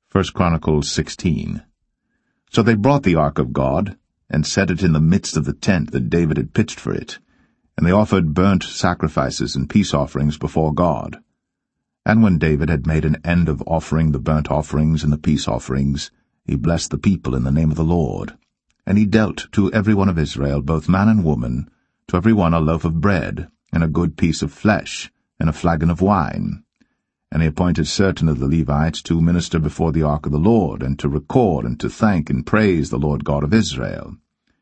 1 Chronicles 16. So they brought the ark of God, and set it in the midst of the tent that David had pitched for it, and they offered burnt sacrifices and peace offerings before God. And when David had made an end of offering the burnt offerings and the peace offerings, he blessed the people in the name of the Lord. And he dealt to every one of Israel, both man and woman, to every one a loaf of bread, and a good piece of flesh, and a flagon of wine. And he appointed certain of the Levites to minister before the ark of the Lord, and to record, and to thank and praise the Lord God of Israel.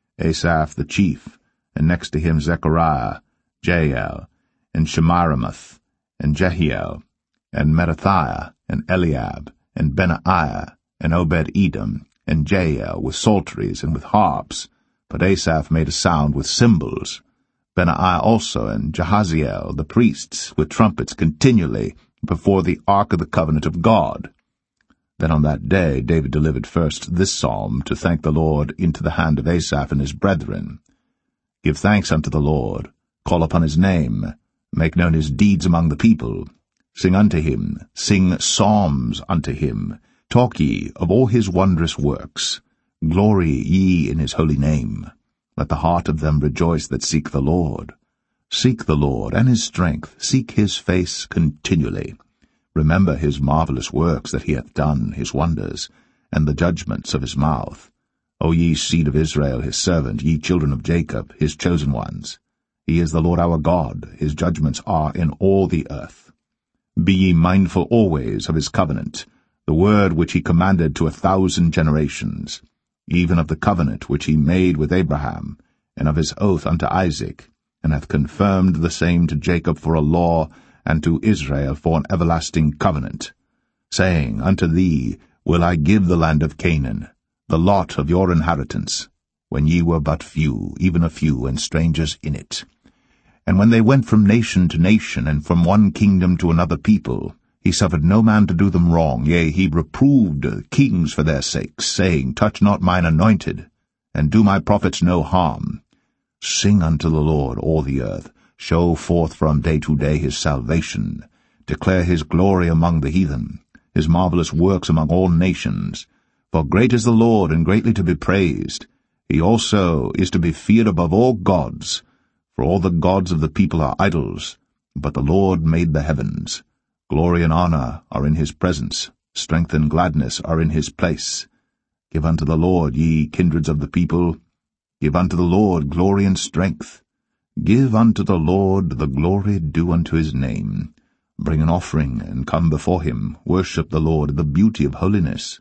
Asaph the chief, and next to him Zechariah, Jael, and Shemiramoth, and Jehiel, and Mattithiah, and Eliab, and Benaiah, and Obed-Edom, and Jael, with psalteries and with harps. But Asaph made a sound with cymbals. Benaiah also, and Jahaziel, the priests, with trumpets continually, before the ark of the covenant of God. Then on that day David delivered first this psalm to thank the Lord into the hand of Asaph and his brethren. Give thanks unto the Lord, call upon his name, make known his deeds among the people. Sing unto him, sing psalms unto him, talk ye of all his wondrous works. Glory ye in his holy name. Let the heart of them rejoice that seek the Lord. Seek the Lord and his strength, seek his face continually. Remember his marvelous works that he hath done, his wonders, and the judgments of his mouth. O ye seed of Israel, his servant, ye children of Jacob, his chosen ones. He is the Lord our God, his judgments are in all the earth. Be ye mindful always of his covenant, the word which he commanded to 1,000 generations, even of the covenant which he made with Abraham, and of his oath unto Isaac, and hath confirmed the same to Jacob for a law, and to Israel for an everlasting covenant, saying, Unto thee will I give the land of Canaan, the lot of your inheritance, when ye were but few, even a few, and strangers in it. And when they went from nation to nation, and from one kingdom to another people, he suffered no man to do them wrong, yea, he reproved kings for their sakes, saying, Touch not mine anointed, and do my prophets no harm. Sing unto the Lord, all the earth, show forth from day to day his salvation, declare his glory among the heathen, his marvelous works among all nations. For great is the Lord, and greatly to be praised. He also is to be feared above all gods. For all the gods of the people are idols, but the Lord made the heavens. Glory and honor are in his presence, strength and gladness are in his place. Give unto the Lord, ye kindreds of the people. Give unto the Lord glory and strength. Give unto the Lord the glory due unto his name. Bring an offering, and come before him. Worship the Lord in the beauty of holiness.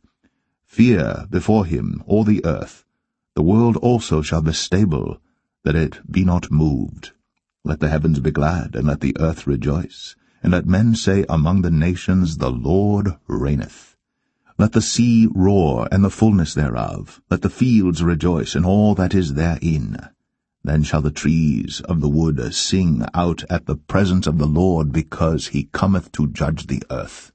Fear before him all the earth. The world also shall be stable, that it be not moved. Let the heavens be glad, and let the earth rejoice. And let men say among the nations, The Lord reigneth. Let the sea roar, and the fullness thereof. Let the fields rejoice, and all that is therein. Then shall the trees of the wood sing out at the presence of the Lord, because he cometh to judge the earth.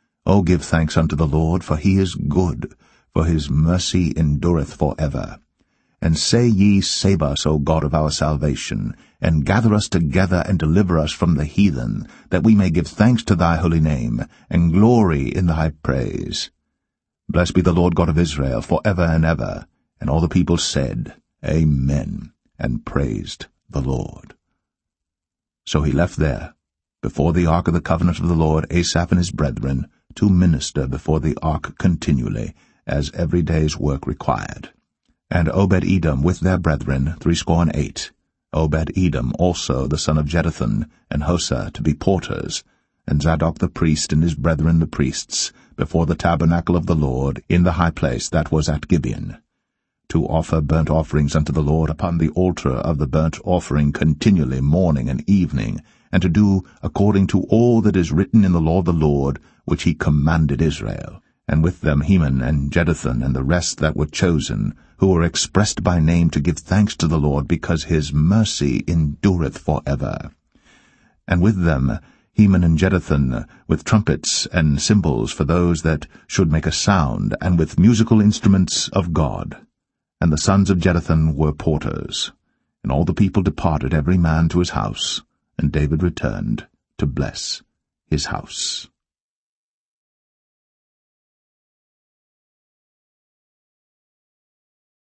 O give thanks unto the Lord, for he is good, for his mercy endureth for ever. And say ye, Save us, O God of our salvation, and gather us together, and deliver us from the heathen, that we may give thanks to thy holy name, and glory in thy praise. Blessed be the Lord God of Israel for ever and ever. And all the people said, Amen, and praised the Lord. So he left there, before the ark of the covenant of the Lord, Asaph and his brethren, to minister before the ark continually, as every day's work required. And Obed-Edom with their brethren, 68. Obed-Edom also the son of Jeduthun, and Hosah to be porters, and Zadok the priest and his brethren the priests, before the tabernacle of the Lord, in the high place that was at Gibeon, to offer burnt offerings unto the Lord upon the altar of the burnt offering continually morning and evening, and to do according to all that is written in the law of the Lord, which he commanded Israel. And with them Heman and Jeduthun and the rest that were chosen, who were expressed by name to give thanks to the Lord, because his mercy endureth for ever. And with them Heman and Jeduthun, with trumpets and cymbals for those that should make a sound, and with musical instruments of God. And the sons of Jeduthun were porters. And all the people departed every man to his house, and David returned to bless his house.